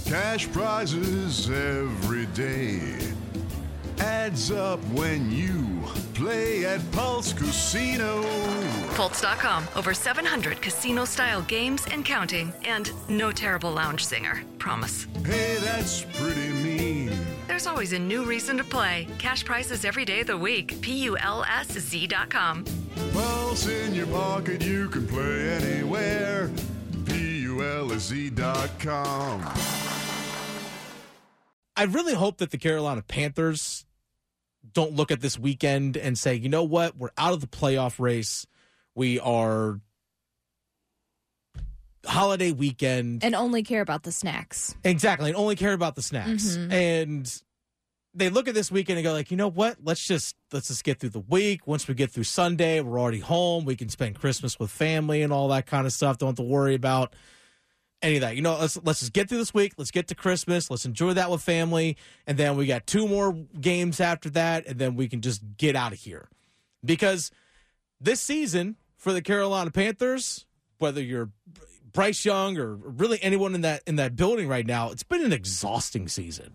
Cash prizes every day. Adds up when you play at Pulse Casino. Pulse.com. Over 700 casino-style games and counting. And no terrible lounge singer. Promise. Hey, that's pretty mean. There's always a new reason to play. Cash prizes every day of the week. PULSZ.com. Pulse in your pocket, you can play anywhere. PULSZ.com. I really hope that the Carolina Panthers don't look at this weekend and say, you know what, we're out of the playoff race. We are holiday weekend. And only care about the snacks. Exactly, and only care about the snacks. Mm-hmm. And they look at this weekend and go like, you know what, let's just get through the week. Once we get through Sunday, we're already home. We can spend Christmas with family and all that kind of stuff. Don't have to worry about any of that. You know, let's just get through this week. Let's get to Christmas. Let's enjoy that with family. And then we got 2 more games after that, and then we can just get out of here. Because this season for the Carolina Panthers, whether you're Bryce Young or really anyone in that building right now, it's been an exhausting season.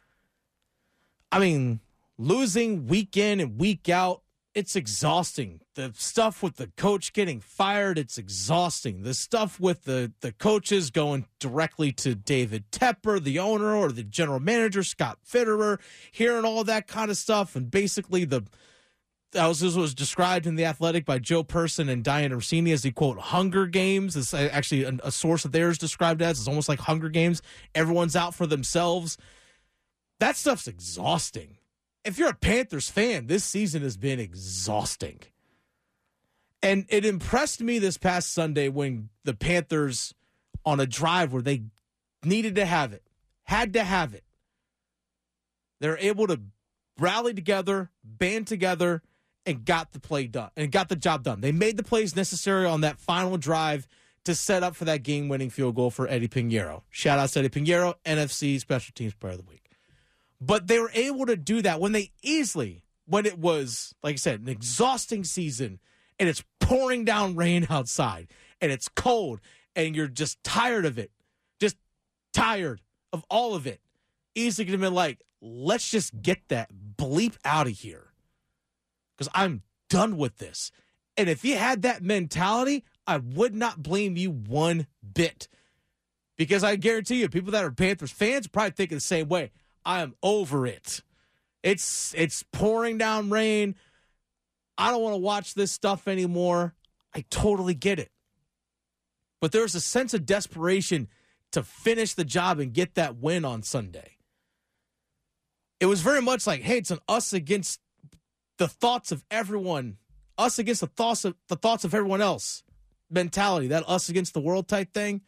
I mean, losing week in and week out, it's exhausting. The stuff with the coach getting fired, it's exhausting. The stuff with the coaches going directly to David Tepper, the owner, or the general manager, Scott Fitterer, hearing all that kind of stuff. And basically this was described in The Athletic by Joe Person and Diane Orsini as the, quote, Hunger Games. It's actually a source of theirs described as. It's almost like Hunger Games. Everyone's out for themselves. That stuff's exhausting. If you're a Panthers fan, this season has been exhausting. And it impressed me this past Sunday when the Panthers, on a drive where they needed to have it, had to have it, they're able to rally together, band together, and got the play done, and got the job done. They made the plays necessary on that final drive to set up for that game-winning field goal for Eddie Pinheiro. Shout out to Eddie Pinheiro, NFC Special Teams Player of the Week. But they were able to do that when it was, like I said, an exhausting season, and it's pouring down rain outside, and it's cold, and you're just tired of it, just tired of all of it. Easily could have been like, let's just get that bleep out of here, because I'm done with this. And if you had that mentality, I would not blame you one bit, because I guarantee you, people that are Panthers fans are probably thinking the same way. I am over it. It's pouring down rain. I don't want to watch this stuff anymore. I totally get it. But there's a sense of desperation to finish the job and get that win on Sunday. It was very much like, hey, it's an us against the thoughts of everyone, us against the thoughts of everyone else mentality, that us against the world type thing.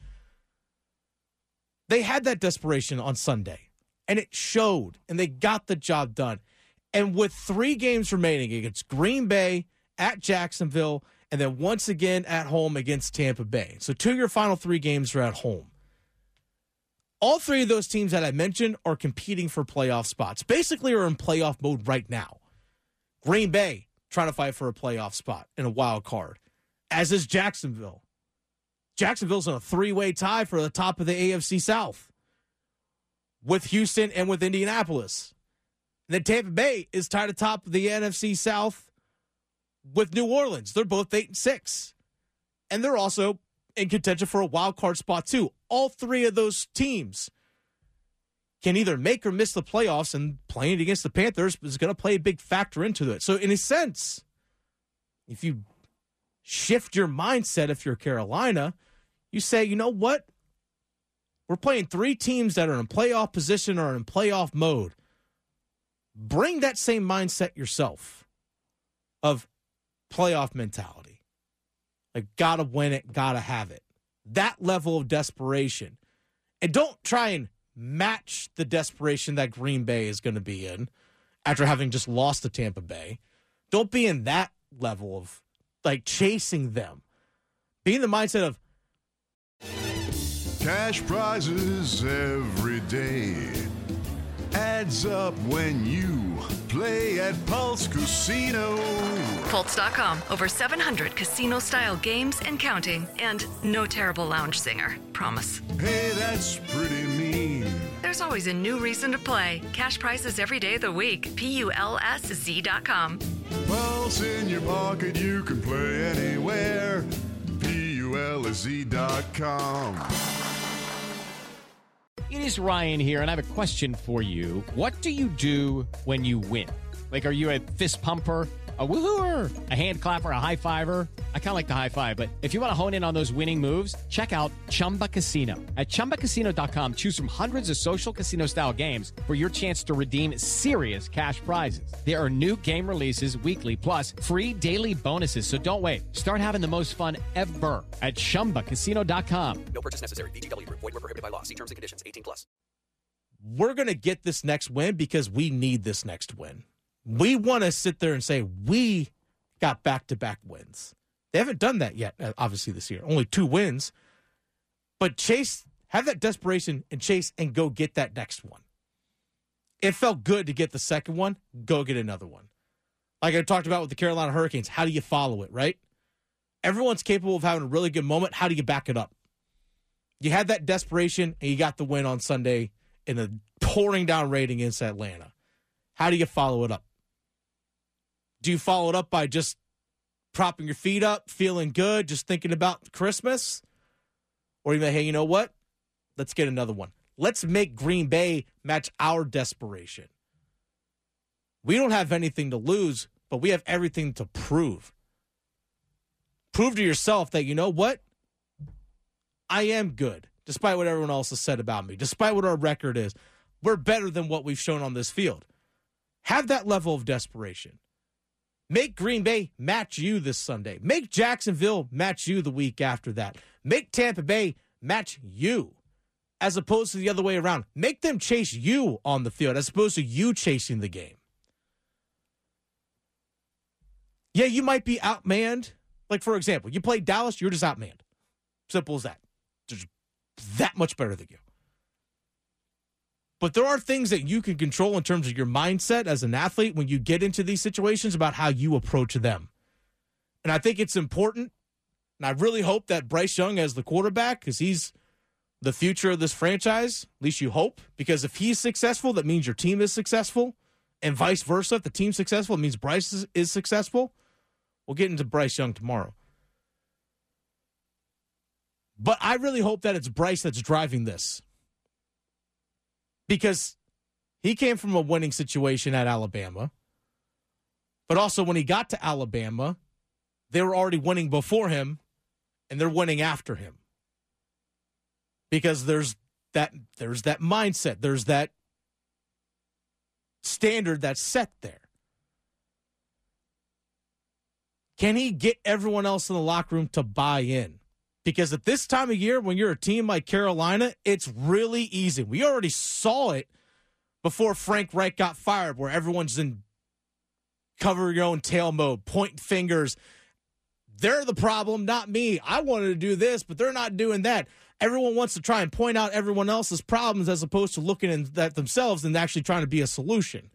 They had that desperation on Sunday. And it showed, and they got the job done. And with 3 games remaining against Green Bay, at Jacksonville, and then once again at home against Tampa Bay. So 2 of your final 3 games are at home. All 3 of those teams that I mentioned are competing for playoff spots. Basically are in playoff mode right now. Green Bay trying to fight for a playoff spot in a wild card, as is Jacksonville. Jacksonville's in a 3-way tie for the top of the AFC South, with Houston and with Indianapolis. And then Tampa Bay is tied atop of the NFC South with New Orleans. They're both 8-6. And they're also in contention for a wild card spot too. All 3 of those teams can either make or miss the playoffs, and playing against the Panthers is going to play a big factor into it. So in a sense, if you shift your mindset, if you're Carolina, you say, you know what? We're playing 3 teams that are in playoff position or in playoff mode. Bring that same mindset yourself of playoff mentality. Like, gotta win it, gotta have it. That level of desperation. And don't try and match the desperation that Green Bay is going to be in after having just lost to Tampa Bay. Don't be in that level of, like, chasing them. Be in the mindset of, Cash prizes every day. Adds up when you play at Pulse Casino. Pulse.com. Over 700 casino-style games and counting. And no terrible lounge singer. Promise. Hey, that's pretty mean. there's always a new reason to play. Cash prizes every day of the week. PULSZ.com. Pulse in your pocket, you can play anywhere. PULSZ.com. It is Ryan here, and I have a question for you. What do you do when you win? Like, are you a fist pumper, a woo-hooer, a hand clapper, a high-fiver? I kind of like the high-five, but if you want to hone in on those winning moves, check out Chumba Casino. At ChumbaCasino.com, choose from hundreds of social casino-style games for your chance to redeem serious cash prizes. There are new game releases weekly, plus free daily bonuses, so don't wait. Start having the most fun ever at ChumbaCasino.com. No purchase necessary. VGW Group. Void where prohibited by law. See terms and conditions. 18+. We're going to get this next win because we need this next win. We want to sit there and say we got back-to-back wins. They haven't done that yet, obviously, this year. Only 2 wins. But chase, have that desperation and chase and go get that next one. It felt good to get the second one. Go get another one. Like I talked about with the Carolina Hurricanes, how do you follow it, right? Everyone's capable of having a really good moment. How do you back it up? You had that desperation, and you got the win on Sunday in a pouring down rain against Atlanta. How do you follow it up? Do you follow it up by just propping your feet up, feeling good, just thinking about Christmas? Or you may, hey, you know what? Let's get another one. Let's make Green Bay match our desperation. We don't have anything to lose, but we have everything to prove. Prove to yourself that, you know what? I am good, despite what everyone else has said about me, despite what our record is. We're better than what we've shown on this field. Have that level of desperation. Make Green Bay match you this Sunday. Make Jacksonville match you the week after that. Make Tampa Bay match you, as opposed to the other way around. Make them chase you on the field, as opposed to you chasing the game. Yeah, you might be outmanned. Like, for example, you play Dallas, you're just outmanned. Simple as that. They're just that much better than you. But there are things that you can control in terms of your mindset as an athlete when you get into these situations about how you approach them. And I think it's important, and I really hope that Bryce Young as the quarterback, because he's the future of this franchise, at least you hope, because if he's successful, that means your team is successful, and vice versa. If the team's successful, it means Bryce is successful. We'll get into Bryce Young tomorrow. But I really hope that it's Bryce that's driving this. Because he came from a winning situation at Alabama. But also when he got to Alabama, they were already winning before him, and they're winning after him. Because there's that mindset. There's that standard that's set there. Can he get everyone else in the locker room to buy in? Because at this time of year, when you're a team like Carolina, it's really easy. We already saw it before Frank Reich got fired, where everyone's in cover your own tail mode, pointing fingers. They're the problem, not me. I wanted to do this, but they're not doing that. Everyone wants to try and point out everyone else's problems as opposed to looking at themselves and actually trying to be a solution.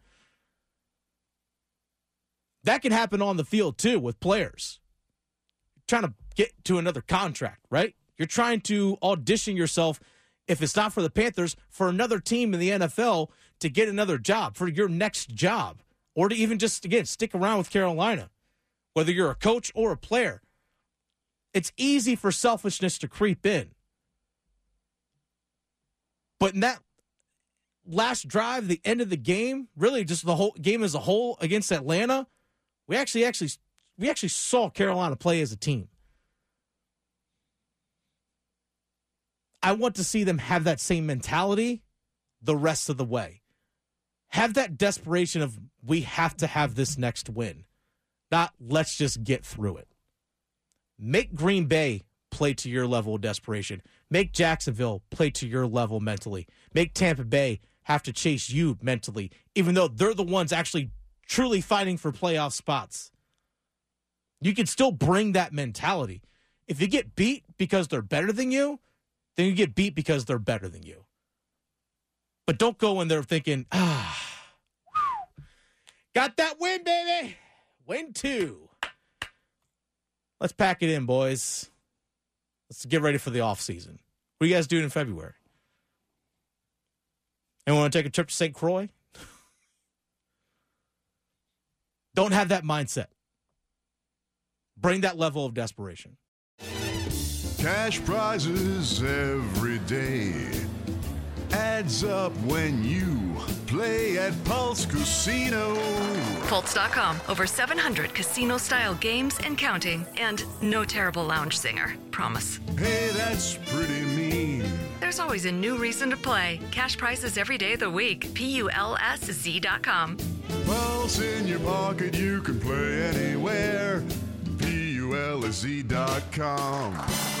That can happen on the field, too, with players. Trying to get to another contract, right? You're trying to audition yourself, if it's not for the Panthers, for another team in the NFL to get another job, for your next job, or to even just, again, stick around with Carolina, whether you're a coach or a player. It's easy for selfishness to creep in. But in that last drive, the end of the game, really just the whole game as a whole against Atlanta, we actually saw Carolina play as a team. I want to see them have that same mentality the rest of the way. Have that desperation of, we have to have this next win. Not, let's just get through it. Make Green Bay play to your level of desperation. Make Jacksonville play to your level mentally. Make Tampa Bay have to chase you mentally, even though they're the ones actually truly fighting for playoff spots. You can still bring that mentality. If you get beat because they're better than you, then you get beat because they're better than you. But don't go in there thinking, got that win, baby. Win 2. Let's pack it in, boys. Let's get ready for the offseason. What are you guys doing in February? And want to take a trip to St. Croix? Don't have that mindset. Bring that level of desperation. Cash prizes every day. Adds up when you play at Pulse Casino. Pulse.com. Over 700 casino-style games and counting. And no terrible lounge singer. Promise. Hey, that's pretty mean. There's always a new reason to play. Cash prizes every day of the week. PULSZ.com. Pulse in your pocket, you can play anywhere. PULSZ.com.